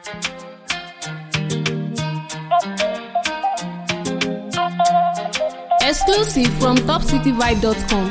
Exclusive from topcityvibe.com.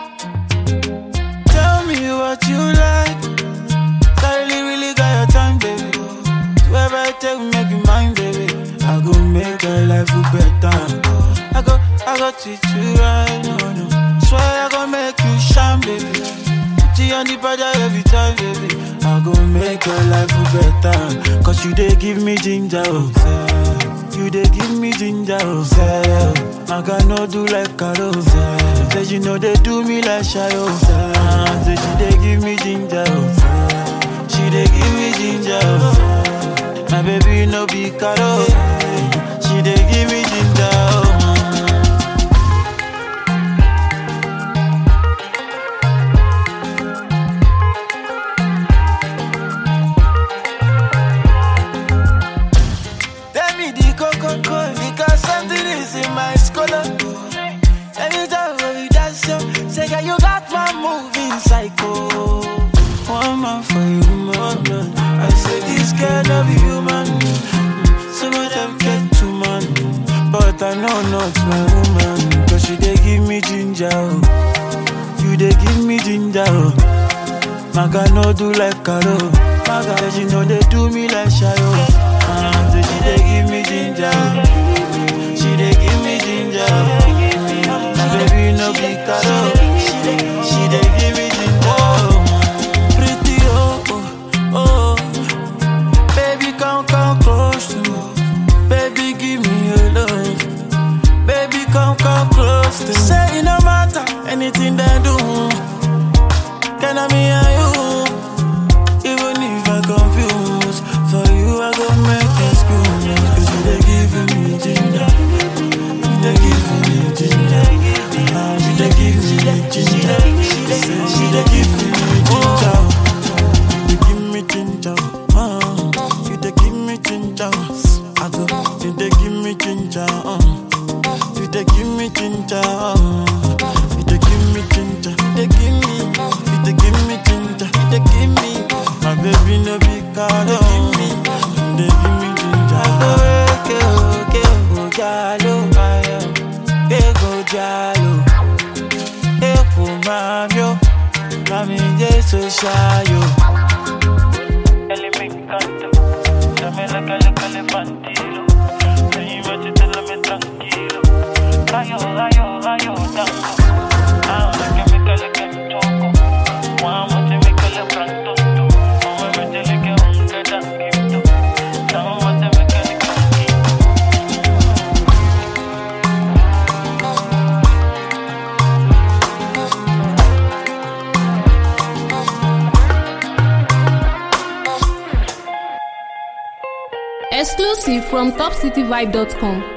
Tell me what you like. Suddenly really got your time, baby. Do ever take make you mine, baby. I go make your life better. I go treat you right, no. Swear I go make you shine, baby. Put you on the border every time, baby. I go make your life better. Cause you dey give me ginger, oh, say. You dey give me ginger, oh, say. I got no do like Carol, say. Say you know they do me like Shayo, say she dey give me ginger, oh, say. She dey give me ginger, oh, say. My baby no be Carol, she dey give me ginger, oh. Because something is in my scholar. Anytime when we dance, say, girl, you got my moving psycho. One man for you, man. I say, this girl love you, human. Some of them get too man. But I know not my woman. Cause she dey give me ginger, oh. You dey give me ginger, oh. Maga no do like Carol. Maga, she know they do me like Shayo. So she dey give me ginger. She dey give me ginger. My baby no be Carol. She dey give me ginger. Pretty oh. Baby come close to me. Baby give me your love. Baby come close to me. Say it no matter anything they do. Can I me and you? Even if I confuse, for you I go make excuse. Cause you dey giving me ginger. You dey giving me ginger. You dey giving me ginger. You dey giving me ginger. You dey give me ginger. You dey give me ginger. I go. You dey give me ginger. You dey give me ginger. You dey give me ginger. You dey give me. You dey give me ginger. You dey give me. My baby no be card. You dey give me ginger. Okay, go jalo, go jalo. Go mamio, mami jesu shayo. Ele me encanta, dame la cale bandilo. Ven y me tranquilo. Rayo, tango. Ahora que me cale que me toco. Vamos a me cale pronto. Vamos a meterle que un quedanguito. Vamos a me cale que Exclusive from topcityvibe.com.